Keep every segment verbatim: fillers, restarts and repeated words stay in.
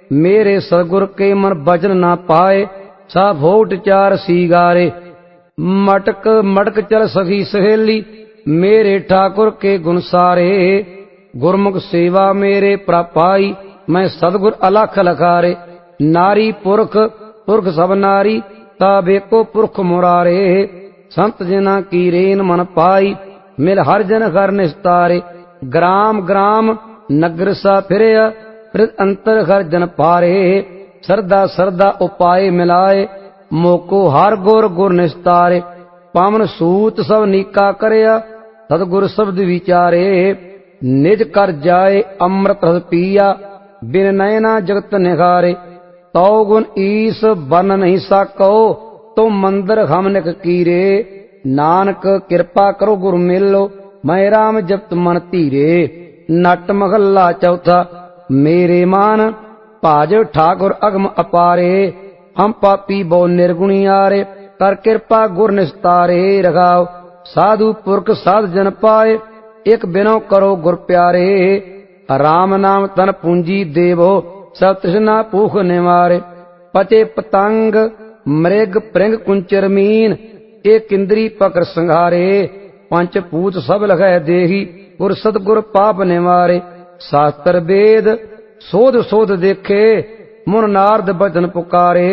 मेरे सतगुर के मन बचन ना पाए, सा भोट चार सीगारे। मटक मटक चल सखी सहेली, मेरे ठाकुर के गुण सारे। गुरमुख सेवा मेरे प्रपाई, मैं सतगुर अलख लखारे। नारी पुरख पुरख सब नारी, ताबे को पुरख मुरारे। संत जना की रेन मन पाई, मिल हर जन घर निस्तारे। ग्राम ग्राम नगर सा फिरया, फिर अंतर घर जन पारे। सरदा सरदा उपाय मिलाए, मोको हर गुर गुर निस्तारे। पावन सूत सब नीका करया, सतगुर शब्द विचारे। निज कर जाए अमृत रस पिया, बिन नयना जगत निहारे। तौ गुण ईस बन नहीं साको, तो मंदिर हम निक कीरे। नानक कृपा करो गुरु मिलो, मैं राम जपत मन धीरे। नट महला चौथा, मेरे मान भाज ठाकुर अगम अपारे। हम पापी बहु निर्गुणियारे, कर कृपा गुर निस्तारे। रघाओ साधु पुरख साध जन पाए, एक बिनो करो गुर प्यारे। राम नाम तन पूंजी देवो, सब तृष्णा भूख निवारे। पचे पतंग मृग प्रिंग कुंचर मीन, एक इंद्री पकर संघारे। पंच पूत सब लखै देही, गुर सतगुर पाप निवारे। शास्त्र वेद सोध सोध देखे, मुन नारद बचन पुकारे।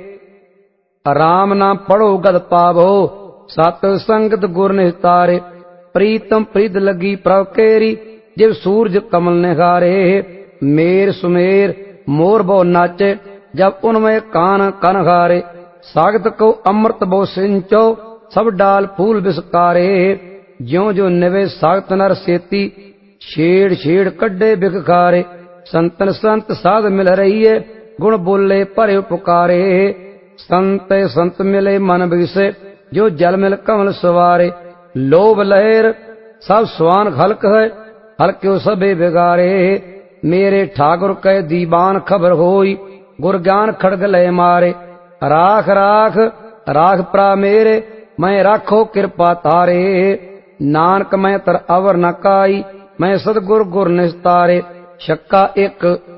राम नाम पढ़ो गद पावो, सत संगत गुर निस्तारे। प्रीतम प्रीत लगी प्रभ केरी, जिव सूरज कमल निहारे। मेर सुमेर मोर बहु नाचे, जब उनमें कान कन हारे। सागत को अमृत बहु सिंचो, सब डाल फूल बिसकारे। ज्यो ज्यो निवे सागत नर सेती, छेड़ छेड़ कड्डे बिखारे। संतन संत साध मिल रहीए, गुण बोले भरे पुकारे। संत संत मिले मन बिगसे, जो जल मिल कमल सवारे। लोभ लहर सब स्वान हल्क है, हल्क्यो सबे बिगारे। मेरे ठाकुर कै दीवान खबर होई, गुर ज्ञान खड़ग लय मारे। राख राख राख प्रा मेरे, मैं राखो कृपा तारे। नानक मैं तर अवर न काई, मैं सतगुर गुर निस्तारे। शक्का एक